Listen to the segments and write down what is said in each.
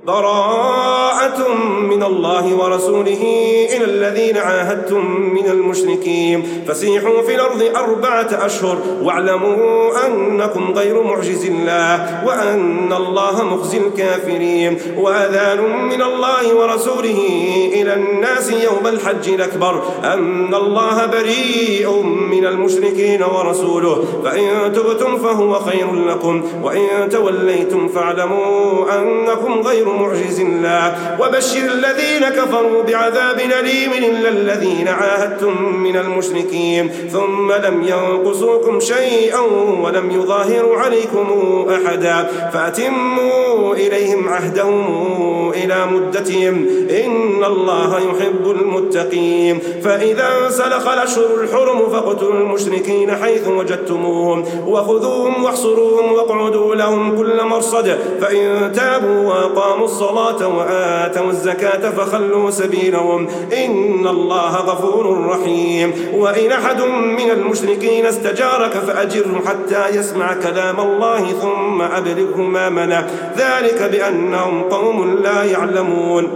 براءة من الله ورسوله إلى الذين عاهدتم من المشركين فسيحوا في الأرض 4 أشهر واعلموا أنكم غير معجز الله وأن الله مخزي الكافرين. وأذان من الله ورسوله إلى الناس يوم الحج الأكبر أن الله بريء من المشركين ورسوله فإن تبتم فهو خير لكم وإن توليتم فاعلموا أنكم غير معجز الله. وبشر الذين كفروا بعذاب أليم إلا الذين عاهدتم من المشركين ثم لم ينقصوكم شيئا ولم يظاهروا عليكم أحدا فأتموا إليهم عهدهم إلى مدتهم إن الله يحب المتقين. فإذا سلخ الأشهر الحرم فاقتلوا المشركين حيث وجدتموهم وخذوهم واحصروهم واقعدوا لهم كل مرصد فإن تابوا وأقاموا الصلاة وآتوا الزكاة فخلوا سبيلهم إن الله غفور رحيم. وإن أحد من المشركين استجارك فأجره حتى يسمع كلام الله ثم أبلغه مأمنه ذلك بأنهم قوم لا يعلمون.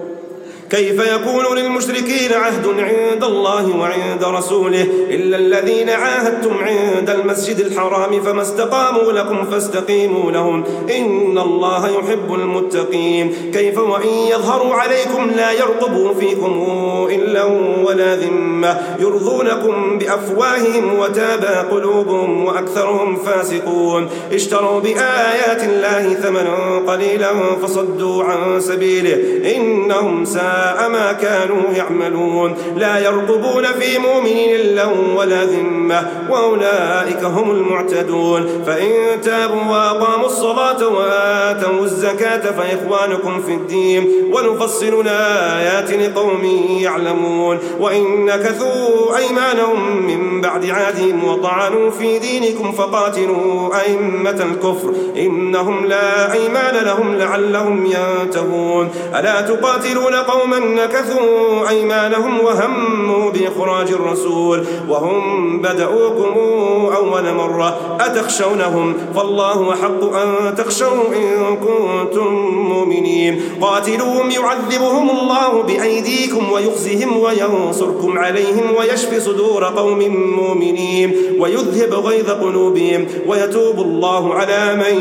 كيف يكون للمشركين عهد عند الله وعند رسوله إلا الذين عاهدتم عند المسجد الحرام فما استقاموا لكم فاستقيموا لهم إن الله يحب المتقين. كيف وإن يظهروا عليكم لا يرقبوا فيكم إلا ولا ذمة يرضونكم بأفواههم وتابى قلوبهم وأكثرهم فاسقون. اشتروا بآيات الله ثمنا قليلا فصدوا عن سبيله إنهم ساء ما كانوا يعملون. لا يرقبون في مؤمن إلا ولا ذمة وأولئك هم المعتدون. فإن تابوا وأقاموا الصلاة وآتوا الزكاة فإخوانكم في الدين ونفصل الآيات لقوم يعلمون. وإن نكثوا أيمانهم من بعد عهدهم وطعنوا في دينكم فقاتلوا أئمة الكفر إنهم لا أيمان لهم لعلهم ينتهون. ألا تقاتلون قوما نكثوا أيمانهم وهموا بإخراج الرسول وهم بدأوكم أول مرة أتخشونهم فالله أحق أن تخشوا إن كنتم مؤمنين. قاتلوهم يعذبهم الله بأيديكم ويخزهم وينصركم عليهم ويشفي صدور قوم مؤمنين ويذهب غيظ قلوبهم ويتوب الله على من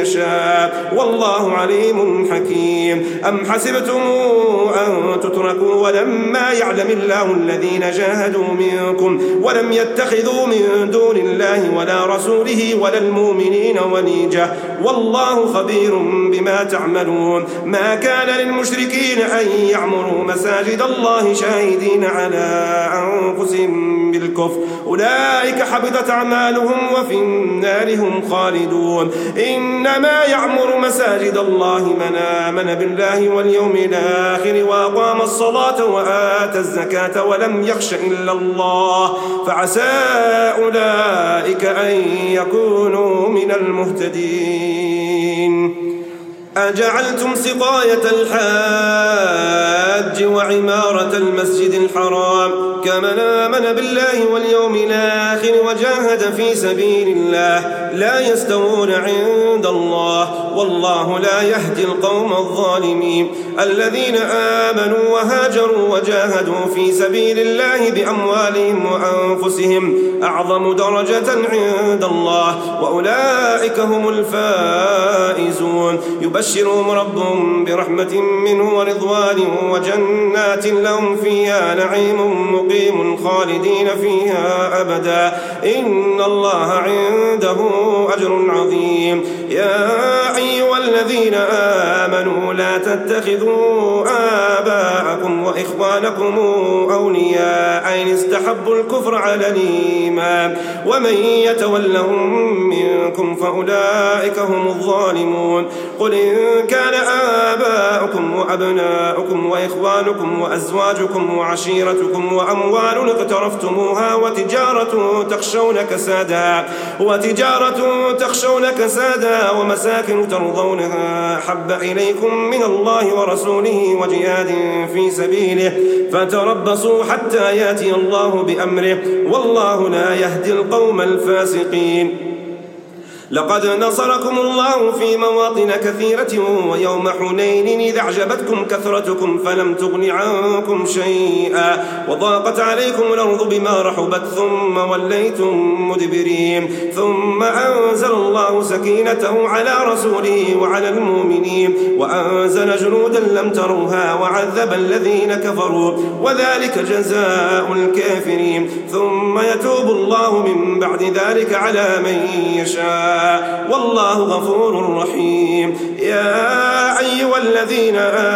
يشاء والله عليم حكيم. أم حسبتم أن تتركوا ولما يعلم الله الذين جاهدوا منكم ولم يتخذوا من دون الله ولا رسوله ولا المؤمنين وليجة والله خبير بما تعملون. ما كان للمشركين أن يعمروا مساجد الله شاهدين على أنفسهم بالكفر أولئك حبطت أعمالهم وفي النار هم خالدون. إنما يعمر مساجد الله من آمن بالله واليوم الآخر وأقام الصلاة وآتى الزكاة ولم يخش إلا الله فعسى أولئك أن يكونوا من المهتدين. أجعلتم سقاية الحاج وعمارة المسجد الحرام كمن آمن بالله واليوم الآخر وجاهد في سبيل الله لا يستوون عند الله والله لا يهدي القوم الظالمين. الذين آمنوا وهاجروا وجاهدوا في سبيل الله بأموالهم وأنفسهم أعظم درجة عند الله وأولئك هم الفائزون. يبشرهم ربهم برحمة منه ورضوان وجنات لهم فيها نعيم مقيم خالدين فيها أبدا إن الله عنده أجر عظيم. يا أيها الذين آمنوا لا تتخذوا آباءكم وإخوانكم أولياء إن استحبوا الكفر على الإيمان ومن يتولهم منكم فأولئك هم الظالمون. قل إن كان آباؤكم وأبناؤكم وإخوانكم وأزواجكم وعشيرتكم وأموال اقترفتموها وتجارة تخشون كسادها ومساكن ترضونها أحب إليكم من الله ورسوله وجهاد في سبيله فتربصوا حتى يأتي الله بأمره والله لا يهدي القوم الفاسقين. لقد نصركم الله في مواطن كثيرة ويوم حنين إذ أعجبتكم كثرتكم فلم تغن عنكم شيئا وضاقت عليكم الأرض بما رحبت ثم وليتم مدبرين ثم أنزل الله سكينته على رسوله وعلى المؤمنين وأنزل جنودا لم تروها وعذب الذين كفروا وذلك جزاء الكافرين ثم يتوب الله من بعد ذلك على من يشاء والله غفور رحيم. يا أيها الذين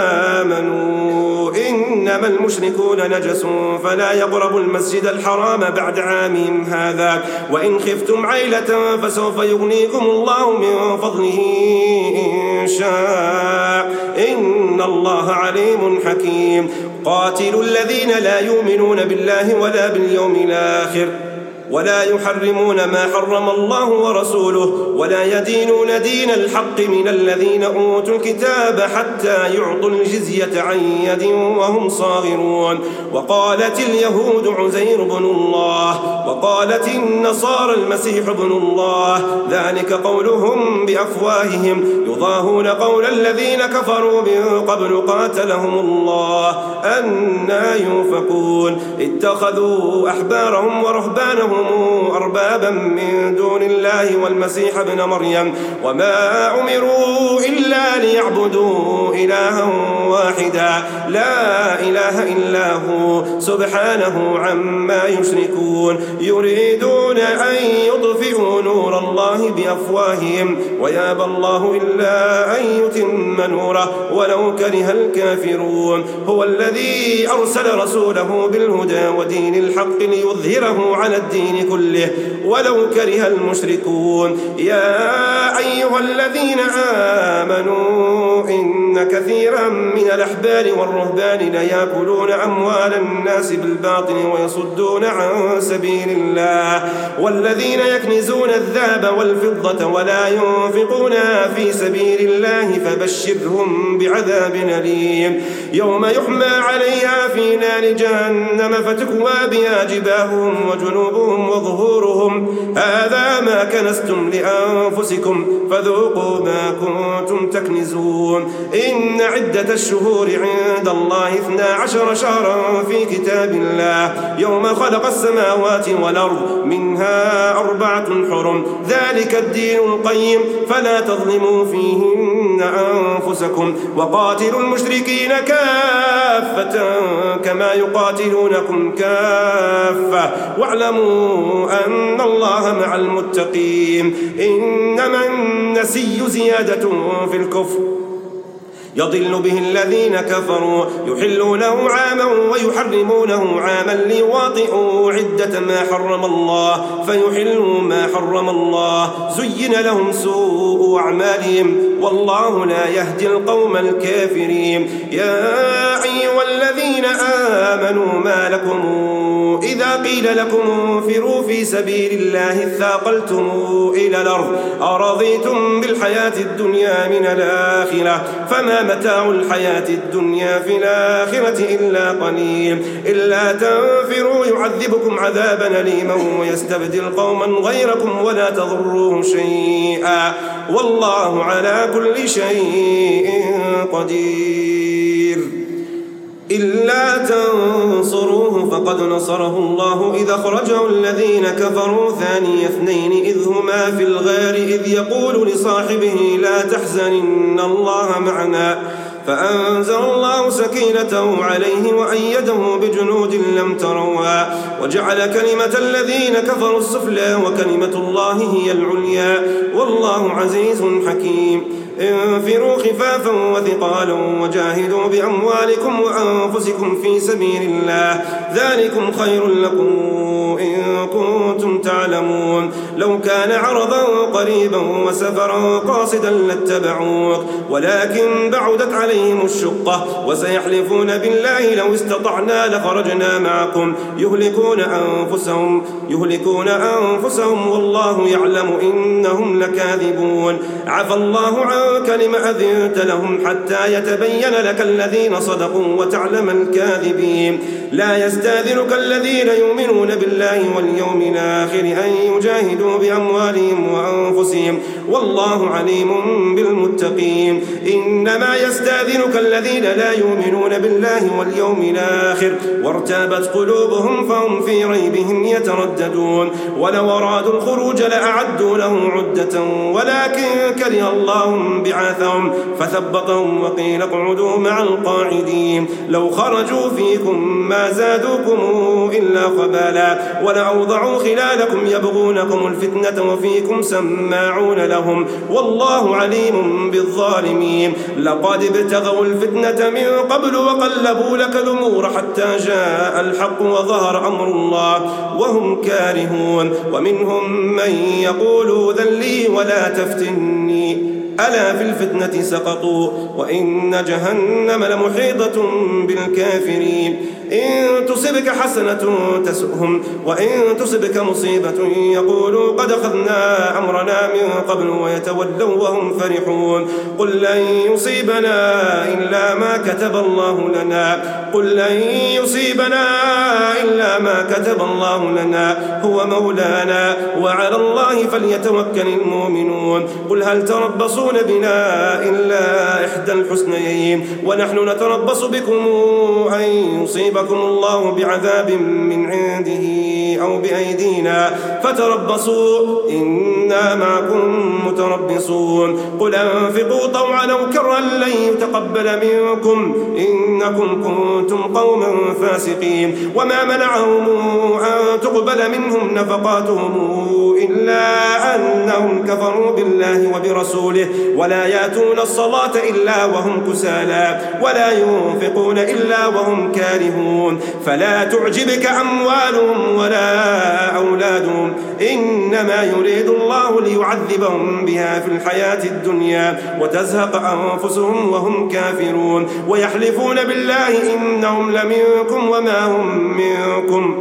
آمنوا إنما المشركون نجس فلا يقربوا المسجد الحرام بعد عامهم هذا وإن خفتم عيلة فسوف يغنيكم الله من فضله إن شاء إن الله عليم حكيم. قاتلوا الذين لا يؤمنون بالله ولا باليوم الآخر ولا يحرمون ما حرم الله ورسوله ولا يدينون دين الحق من الذين أوتوا الكتاب حتى يعطوا الجزية عن يد وهم صاغرون. وقالت اليهود عزير بن الله وقالت النصارى المسيح بن الله ذلك قولهم بأفواههم يضاهون قول الذين كفروا من قبل قاتلهم الله أنى يؤفكون. اتخذوا أحبارهم ورهبانهم أربابا من دون الله والمسيح ابن مريم وما أمروا إلا ليعبدوا إلها واحدا لا إله إلا هو سبحانه عما يشركون. يريدون أن يطفئوا نور الله بأفواههم ويابى الله إلا أن يتم نوره ولو كره الكافرون. هو الذي أرسل رسوله بالهدى ودين الحق ليظهره على الدين كله ولو كره المشركون. يا أيها الذين آمنوا إن كثيرا من الأحبار والرهبان ليأكلون أموال الناس بالباطل ويصدون عن سبيل الله والذين يكنزون الذهب والفضة ولا ينفقونها في سبيل الله فبشرهم بعذاب أليم يوم يحمى عليها في نار جهنم فتكوى بها جباههم وجنوبهم وظهورهم هذا ما كنزتم لأنفسكم فذوقوا ما كنتم تكنزون. إن عدة الشهور عند الله 12 شهرا في كتاب الله يوم خلق السماوات والأرض منها 4 حرم ذلك الدين القيم فلا تظلموا فيهن أنفسكم وقاتلوا المشركين كافة كما يقاتلونكم كافة واعلموا أن الله مع المتقين. إنما النسي زيادة في الكفر يضل به الذين كفروا يحلونه عاما ويحرمونه عاما ليواطئوا عدة ما حرم الله فيحلوا ما حرم الله زين لهم سوء أعمالهم والله لا يهدي القوم الكافرين. يا أيها الذين آمنوا ما لكم إذا قيل لكم انفروا في سبيل الله اثاقلتم إلى الأرض أرضيتم بالحياة الدنيا من الآخرة فما متاع الحياة الدنيا في الآخرة إلا قليل. إلا تنفروا يعذبكم عذابا أليما ويستبدل قوما غيركم ولا تضروه شيئا والله على كل شيء قدير. إلا تنصروه فقد نصره الله إذ أخرجه الذين كفروا ثاني اثنين إذ هما في الغار إذ يقول لصاحبه لا تحزن إن الله معنا فأنزل الله سكينته عليه وأيده بجنود لم تروها وجعل كلمة الذين كفروا السفلى وكلمة الله هي العليا والله عزيز حكيم. انفروا خفافا وثقالا وجاهدوا بأموالكم وأنفسكم في سبيل الله ذلكم خير لكم إن كنتم تعلمون. لو كان عرضا قريبا وسفرا قاصدا لاتبعوك ولكن بعدت عليهم الشقة وسيحلفون بالله لو استطعنا لخرجنا معكم يهلكون أنفسهم والله يعلم إنهم لكاذبون. عفى الله عنك لم أذنت لهم حتى يتبين لك الذين صدقوا وتعلم الكاذبين لا يستأذنك الذين يؤمنون بالله واليوم الآخر أن يجاهدوا بأموالهم وأنفسهم والله عليم بالمتقين إنما يستأذنك الذين لا يؤمنون بالله واليوم الآخر وارتابت قلوبهم فهم في ريبهم يترددون ولو أرادوا الخروج لأعدوا له عدة ولكن كره الله بعاثهم فثبطهم وقيل اقعدوا مع القاعدين لو خرجوا فيكم ما زادوكم إلا خبالا ولأوضعوا خلالكم يبغونكم الفتنة وفيكم سماعون لهم والله عليم بالظالمين لقد ابتغوا الفتنة من قبل وقلبوا لك الأمور حتى جاء الحق وظهر أمر الله وهم كارهون ومنهم من يقول ذن لي ولا تفتني ألا في الفتنة سقطوا وإن جهنم لمحيطة بالكافرين إن تصبك حسنة تسؤهم وإن تصبك مصيبة يقولوا قد أخذنا أمرنا من قبل ويتولوا وهم فرحون قل لن يصيبنا إلا ما كتب الله لنا قل لن يصيبنا إلا ما كتب الله لنا هو مولانا وعلى الله فليتوكل المؤمنون قل هل تربصون بنا إلا إحدى الحسنيين ونحن نتربص بكم أن يصيبكم الله بعذاب من عنده أو بأيدينا فتربصوا إنا معكم متربصون قل أنفقوا طوعا أو كرها لن يتقبل منكم إنكم كنتم قوما فاسقين وما منعهم أن تقبل منهم نفقاتهم إلا أنهم كفروا بالله وبرسوله ولا يأتون الصلاة إلا وهم كسالى ولا ينفقون إلا وهم كارهون فلا تعجبك أموالهم ولا أولادهم إنما يريد الله ليعذبهم بها في الحياة الدنيا وتزهق أنفسهم وهم كافرون ويحلفون بالله إنهم لمنكم وما هم منكم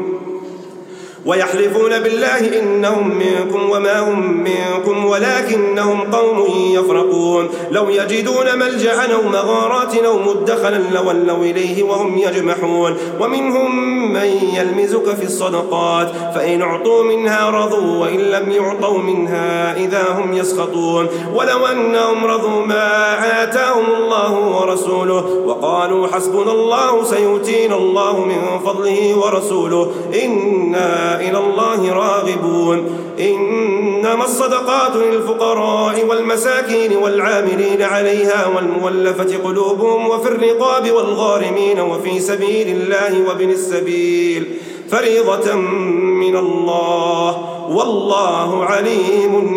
ولكنهم قوم يفرقون لو يجدون ملجأ أو مغارات أو مدخلا لولوا إليه وهم يجمحون ومنهم من يلمزك في الصدقات فإن أعطوا منها رضوا وإن لم يعطوا منها إذا هم يسخطون ولو أنهم رضوا ما آتاهم الله ورسوله وقالوا حسبنا الله سيؤتينا الله من فضله ورسوله إنا إلى الله راغبون إنما الصدقات للفقراء والمساكين والعاملين عليها والمولفة قلوبهم وفي الرقاب والغارمين وفي سبيل الله وابن السبيل فريضة من الله والله عليم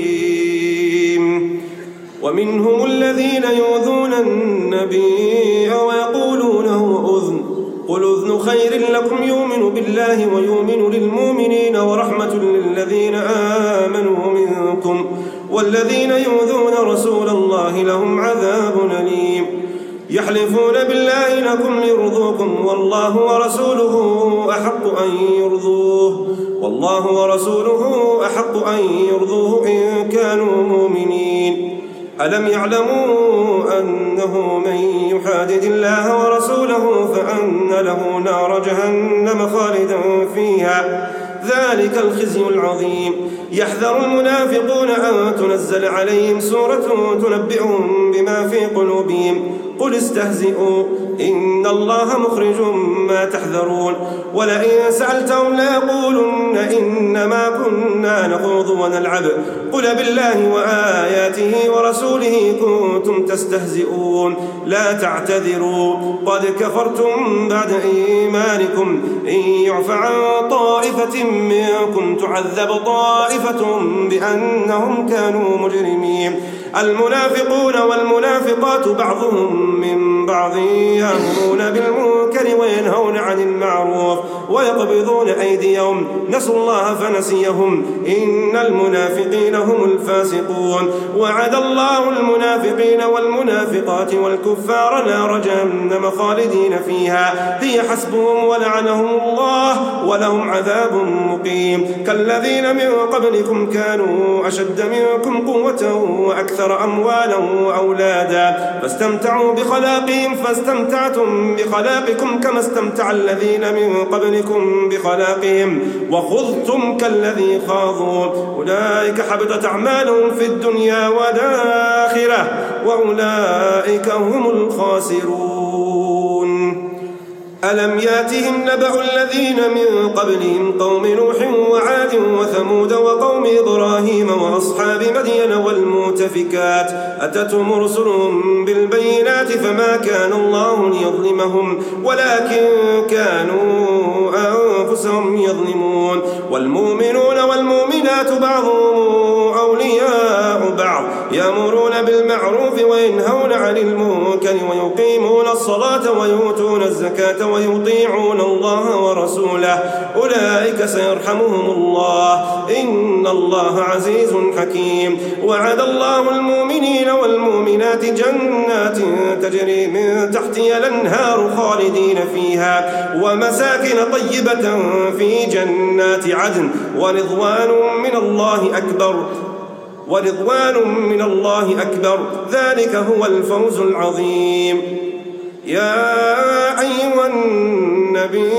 حكيم ومنهم الذين يؤذون النبي ويقولون هو أذن قل أذن خير لكم يؤمن بالله ويؤمن للمؤمنين ورحمة للذين آمنوا منكم والذين يؤذون رسول الله لهم عذاب أليم يحلفون بالله لكم ليرضوكم والله ورسوله أحق أن يرضوه إن كانوا مؤمنين ألم يعلموا أنه من يحادد الله ورسوله فأن له نار جهنم خالدا فيها ذلك الخزي العظيم يحذر المنافقون أن تنزل عليهم سورة تنبئهم بما في قلوبهم قل استهزئوا إن الله مخرج ما تحذرون ولئن سألتهم ليقولن إنما كنا نخوض ونلعب قل بالله وآياته ورسوله كنتم تستهزئون لا تعتذروا قد كفرتم بعد إيمانكم إن يعف عن طائفة منكم تعذب طائفة بأنهم كانوا مجرمين المنافقون والمنافقات بعضهم من بعض يأمرون بالمنكر وينهون عن المعروف ويقبضون أيديهم نسوا الله فنسيهم إن المنافقين هم الفاسقون وعد الله المنافقين والمنافقات والكفار نار جهنم خالدين فيها هي حسبهم ولعنهم الله ولهم عذاب مقيم كالذين من قبلكم كانوا أشد منكم قوة وأكثر وأكثر أموالا وأولادا فاستمتعوا بخلاقهم فاستمتعتم بخلاقكم كما استمتع الذين من قبلكم بخلاقهم وخذتم كالذي خاضوا أولئك حبطت أعمالهم في الدنيا والآخرة وأولئك هم الخاسرون. ألم ياتهم نبأ الذين من قبلهم قوم نوح وعاد وثمود وقوم إبراهيم وأصحاب مدين والمؤتفكات أتتهم رسلهم بالبينات فما كان الله ليظلمهم ولكن كانوا أنفسهم يظلمون. والمؤمنون والمؤمنات بعضهم أولياء بعض يأمرون بالمعروف وينهون عن المنكر ويقيمون الصلاة ويؤتون الزكاة ويطيعون الله ورسوله أولئك سيرحمهم الله إن الله عزيز حكيم. وعد الله المؤمنين والمؤمنات جنات تجري من تحتها الأنهار خالدين فيها ومساكن طيبة في جنات عدن ورضوان من الله أكبر ذلك هو الفوز العظيم. يا أيها النبي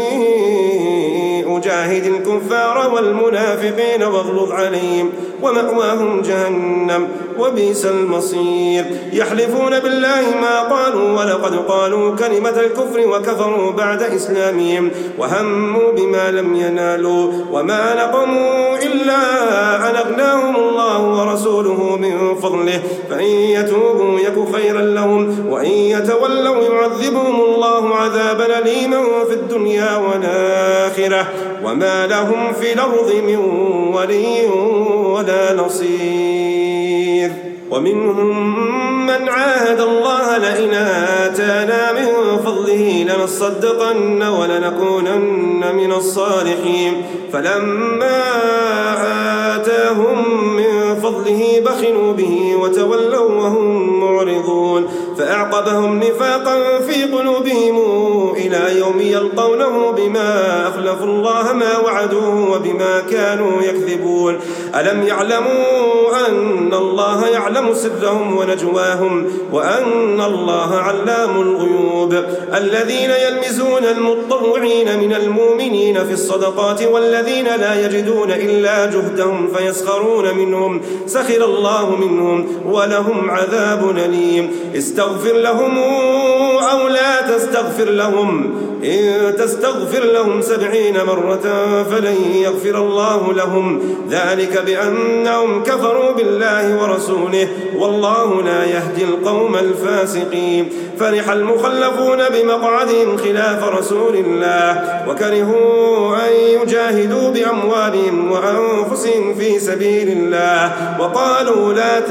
جاهد الكفار والمنافقين واغلظ عليهم ومأواهم جهنم وبئس المصير. يحلفون بالله ما قالوا ولقد قالوا كلمة الكفر وكفروا بعد إسلامهم وهموا بما لم ينالوا وما نقموا إلا أن أغناهم الله ورسوله من فضله فإن يتوبوا يك خيرا لهم وإن يتولوا يعذبهم الله عذابا أليما في الدنيا والآخرة وما لهم في الأرض من ولي ولا نصير. ومنهم من عاهد الله لئن آتانا من فضله لنصدقن ولنكونن من الصالحين فلما آتاهم من فضله بخلوا به وتولوا وهم معرضون فأعقبهم نفاقا في قلوبهم إلى يوم يلقونه بما أخلفوا الله ما وعدوه وبما كانوا يكذبون. ألم يعلموا أن الله يعلم سرهم ونجواهم وأن الله علام الغيوب. الذين يلمزون المتطوعين من المؤمنين في الصدقات والذين لا يجدون إلا جهدهم فيسخرون منهم سخر الله منهم ولهم عذاب أليم. استغفر لهم أو لا تستغفر لهم إن تستغفر لهم 70 مرة فلن يغفر الله لهم ذلك بأنهم كفروا بالله ورسوله والله لا يهدي القوم الفاسقين. فرح المخلفون بمقعدهم خلاف رسول الله وكرهوا أن يجاهدوا بأموالهم وأنفسهم في سبيل الله وقالوا لا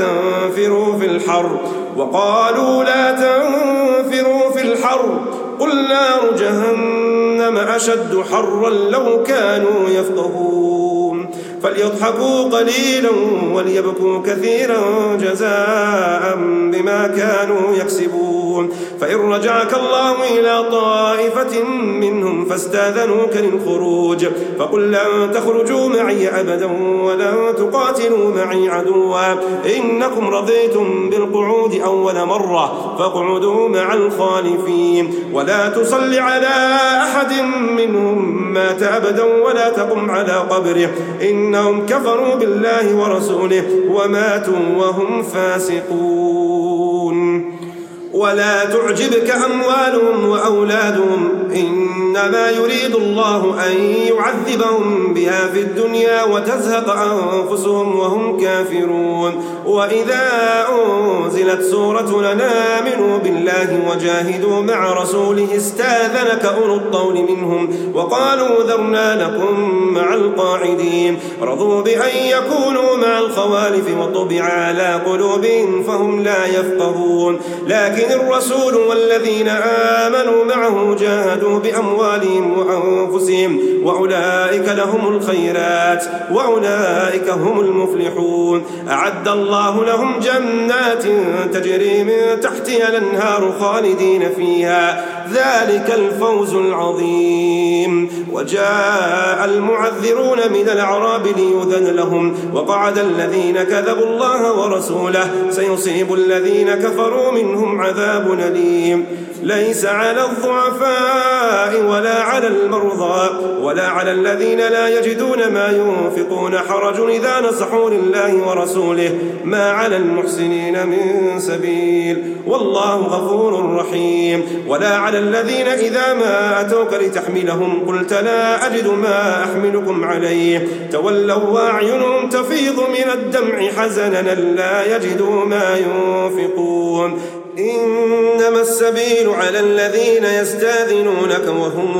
تنفروا في الحر قل نار جهنم أشد حرا لو كانوا يفقهون. فليضحكوا قليلا وليبكوا كثيرا جزاء بما كانوا يكسبون. فإن رجعك الله إلى طائفة منهم فاستاذنوك للخروج فقل لن تخرجوا معي أبدا ولن تقاتلوا معي عدوا إنكم رضيتم بالقعود أول مرة فاقعدوا مع الخالفين ولا تصل على أحد منهم مات أبدا ولا تقم على قبره إنهم كفروا بالله ورسوله وماتوا وهم فاسقون. ولا تعجبك أموالهم وأولادهم إنما يريد الله أن يعذبهم بها في الدنيا وتزهق أنفسهم وهم كافرون. وإذا أنزلت سورة لن آمنوا بالله وجاهدوا مع رسوله استاذنك أولو الطول منهم وقالوا ذرنا لكم مع القاعدين رضوا بأن يكونوا مع الخوالف وطبع على قلوبهم فهم لا يفقهون. لكن الرسول والذين آمنوا معه جاهدوا بأموالهم وأنفسهم وأولئك لهم الخيرات وأولئك هم المفلحون. أعد الله لهم جنات تجري من تحتها الأنهار خالدين فيها ذلك الفوز العظيم. وجاء المعذرون من الأعراب ليؤذن لهم وقعد الذين كذبوا الله ورسوله سيصيب الذين كفروا منهم عذاب أليم. ليس على الضعفاء ولا على المرضى ولا على الذين لا يجدون ما ينفقون حرج إذا نصحوا لله ورسوله ما على المحسنين من سبيل والله غفور رحيم. ولا على الذين إذا ما أتوك لتحملهم قلت لا أجد ما أحملكم عليه تولوا وأعينهم تفيض من الدمع حزنا لا يجدوا ما ينفقون. إنما السبيل على الذين يستاذنونك وهم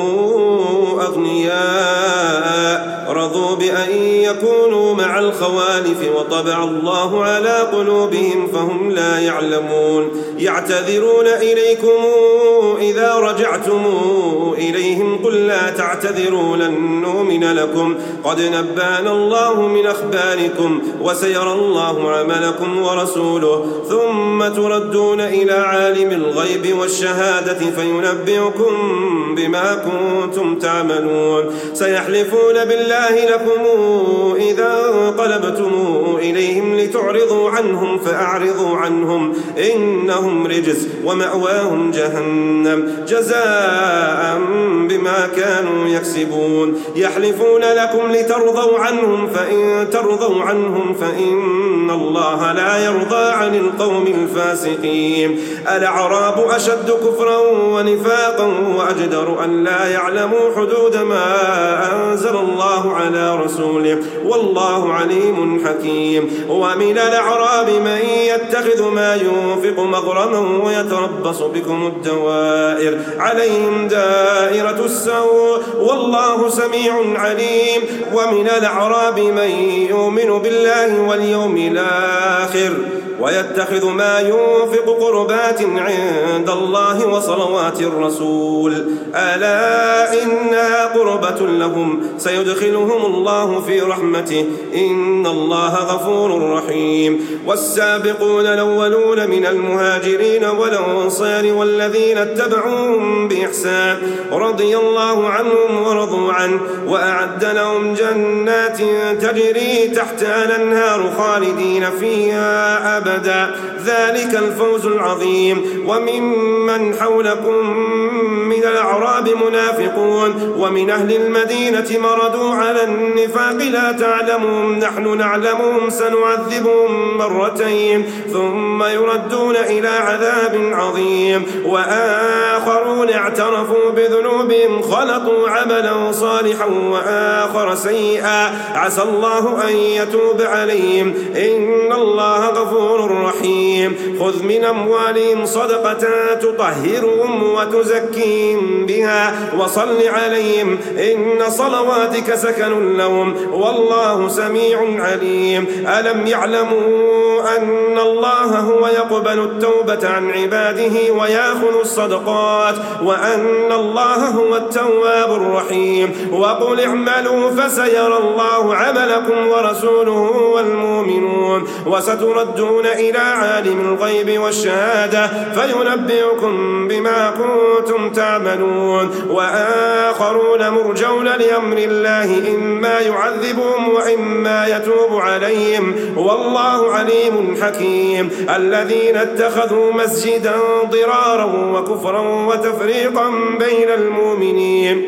أغنياء رضوا بأن يكونوا مع الخوالف وطبع الله على قلوبهم فهم لا يعلمون. يعتذرون إليكم إذا رجعتم إليهم قل لا تعتذروا لن نؤمن لكم قد نبأنا الله من أخباركم وسيرى الله عملكم ورسوله ثم تردون إلى عالم الغيب والشهادة فينبئكم بما كنتم تعملون. سيحلفون بالله لكم إذا انقلبتم إليهم لتعرضوا عنهم فأعرضوا عنهم إنهم رجس ومأواهم جهنم جزاء بما كانوا يكسبون. يحلفون لكم لترضوا عنهم فإن ترضوا عنهم فإن الله لا يرضى عن القوم الفاسقين. الأعراب أشد كفرا ونفاقا وأجدر أن لا يعلموا حدود ما أنزل الله على رسوله والله عليم حكيم. ومن الأعراب من يتخذ ما ينفق مغرما ويتربص بكم الدوائر عليهم دائرة السوء والله سميع عليم. ومن الأعراب من يؤمن بالله واليوم الآخر ويتخذ ما ينفق قربات عند الله وصلوات الرسول ألا إنها قربة لهم سيدخلهم الله في رحمته إن الله غفور رحيم. والسابقون الأولون من المهاجرين والأنصار والذين اتبعوهم بإحسان رضي الله عنهم ورضوا عنه وأعد لهم جنات تجري تحتها الأنهار خالدين فيها أبدا ذلك الفوز العظيم. وممن حولكم من الأعراب منافقون ومن أهل المدينة مردوا على النفاق لا تعلمهم نحن نعلمهم سنعذبهم مرتين ثم يردون إلى عذاب عظيم. وآخرون اعترفوا بذنوبهم خلطوا عملا صالحا وآخر سيئا عسى الله أن يتوب عليهم إن الله غفور رحيم. خذ من أموالهم صدقة تطهرهم وتزكيهم بها وصل عليهم إن صلواتك سكن لهم والله سميع عليم. ألم يعلموا أن الله هو يقبل التوبة عن عباده ويأخذ الصدقات وأن الله هو التواب الرحيم. وقل اعملوا فسيرى الله عملكم ورسوله والمؤمنون وستردون إلى عالم الغيب والشهادة فينبئكم بما كنتم تعملون. وآخرون مرجون لأمر الله إما يعذبهم وإما يتوب عليهم والله عليم حكيم. الذين اتخذوا مسجدا ضرارا وكفرا وتفريقا بين المؤمنين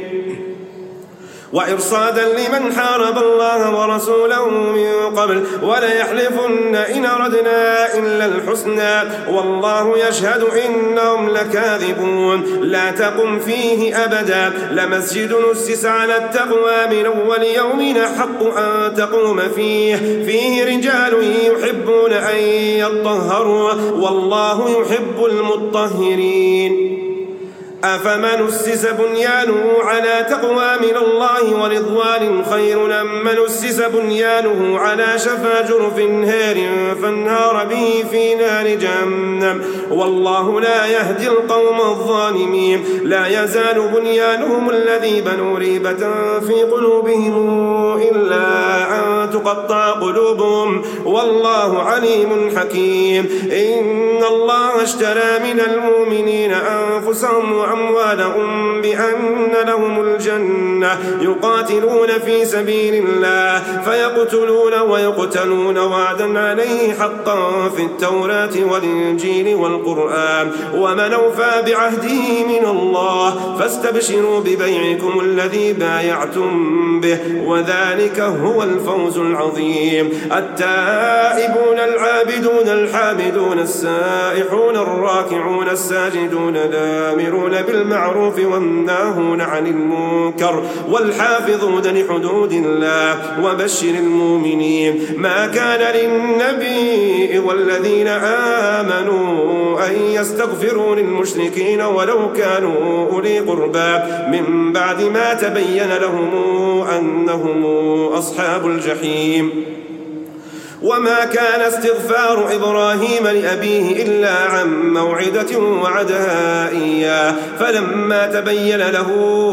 وإرصادا لمن حارب الله ورسوله من قبل وليحلفن إن أردنا إلا الحسنى والله يشهد إنهم لكاذبون. لا تقم فيه أبدا لمسجد أسس على التقوى من أول يوم حق أن تقوم فيه رجال يحبون أن يطهروا والله يحب المطهرين. أفمن أسس بنيانه على تقوى من الله ورضوان خير أم من أسس بنيانه على شفا جرف هار فانهار به في نار جهنم والله لا يهدي القوم الظالمين. لا يزال بنيانهم الذي بنوا ريبة في قلوبهم إلا أن تقطع قلوبهم والله عليم حكيم. إن الله اشترى من المؤمنين أنفسهم وأموالهم بأن لهم الجنة يقاتلون في سبيل الله فيقتلون ويقتلون وعدا عليه حقا في التوراة والإنجيل والقرآن ومن أوفى بعهده من الله فاستبشروا ببيعكم الذي بايعتم به وذلك هو الفوز العظيم. التائبون العابدون الحامدون السائحون الراكعون الساجدون الآمرون بالمعروف والناهون عن المنكر والحافظون لحدود الله وبشر المؤمنين. ما كان للنبي والذين آمنوا أن يستغفروا للمشركين ولو كانوا أولي قربى من بعد ما تبين لهم أنهم أصحاب الجحيم. وما كان استغفار إبراهيم لأبيه إلا عن موعدة وعدها إياه فلما تبين له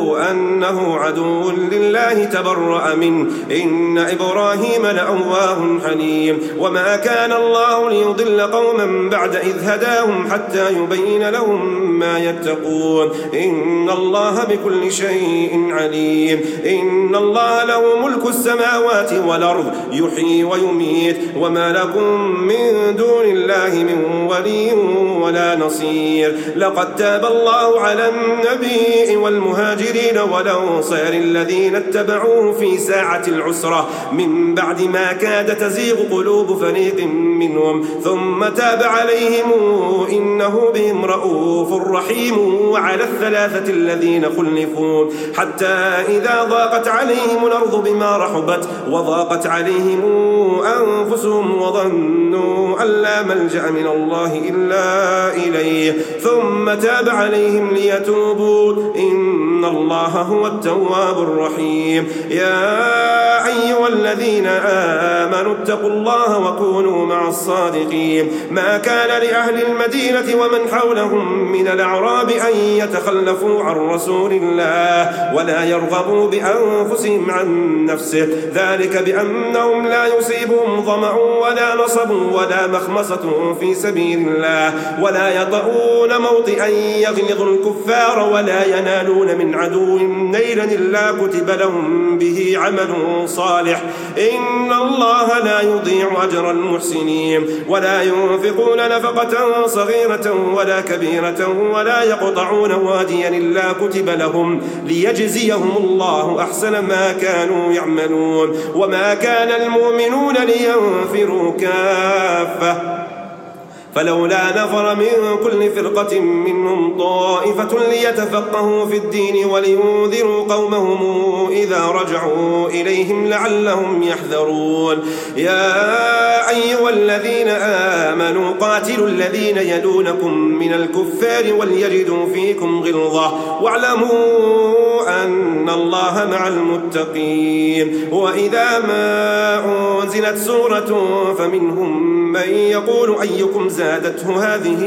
أنه عدو لله تبرأ منه إن إبراهيم لأواه حليم. وما كان الله ليضل قوما بعد إذ هداهم حتى يبين لهم ما يتقون إن الله بكل شيء عليم. إن الله له ملك السماوات والأرض يحيي ويميت وما لكم من دون الله من ولي ولا نصير. لقد تاب الله على النبي والمهاجرين والأنصار الذين اتبعوه في ساعة العسرة من بعد ما كاد تزيغ قلوب فريق منهم ثم تاب عليهم إنه بهم رؤوف رحيم. وعلى الثلاثة الذين خلفوا حتى إذا ضاقت عليهم الأرض بما رحبت وضاقت عليهم أنفسهم وظنوا أن لا ملجأ من الله إلا إليه ثم تاب عليهم ليتوبوا إن الله هو التواب الرحيم. يا أيها الذين آمنوا اتقوا الله وكونوا مع الصادقين. ما كان لأهل المدينة ومن حولهم من الأعراب أن يتخلفوا عن رسول الله ولا يرغبوا بأنفسهم عن نفسه ذلك بأنهم لا يصيبهم ظمأ ولا نصب ولا مخمصة في سبيل الله ولا يطؤون موطئا يغلظ الكفار ولا ينالون من عدو نيلا إلا كتب لهم به عمل صالح إن الله لا يضيع أجر المحسنين. ولا ينفقون نفقة صغيرة ولا كبيرة ولا يقطعون واديا إلا كتب لهم ليجزيهم الله أحسن ما كانوا يعملون. وما كان المؤمنون لينفروا كافة فلولا نفر من كل فرقة منهم طائفة ليتفقهوا في الدين ولينذروا قومهم إذا رجعوا إليهم لعلهم يحذرون. يا أيها الذين آمنوا قاتلوا الذين يلونكم من الكفار وليجدوا فيكم غلظة واعلموا أن الله مع المتقين. وإذا ما أنزلت سورة فمنهم من يقول أيكم زادته هذه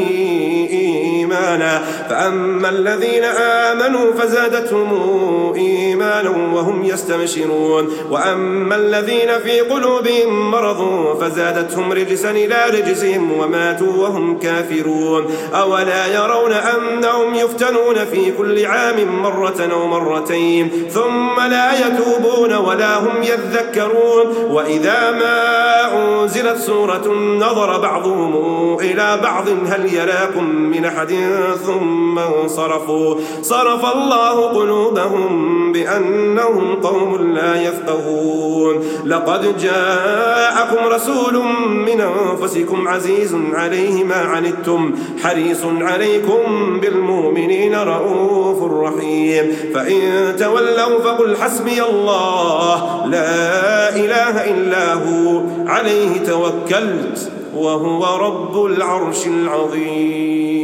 إيمانا فأما الذين آمنوا فزادتهم إيمانا وهم يستبشرون وأما الذين في قلوبهم مرض فزادتهم رجسا إلى رجسهم وماتوا وهم كافرون. أولا يرون أنهم يفتنون في كل عام مرة أو مرتين ثم لا يتوبون ولا هم يذكرون. وإذا ما أنزلت سورة نظر بعضهم إلى بعض هل يراكم من أحد ثم انصرفوا صرف الله قلوبهم بأنهم قوم لا يفقهون. لقد جاءكم رسول من أنفسكم عزيز عليه ما عنتم حريص عليكم بالمؤمنين رؤوف رحيم. فإن تولوا فقل حسبي الله لا إله إلا هو عليه توكلت وهو رب العرش العظيم.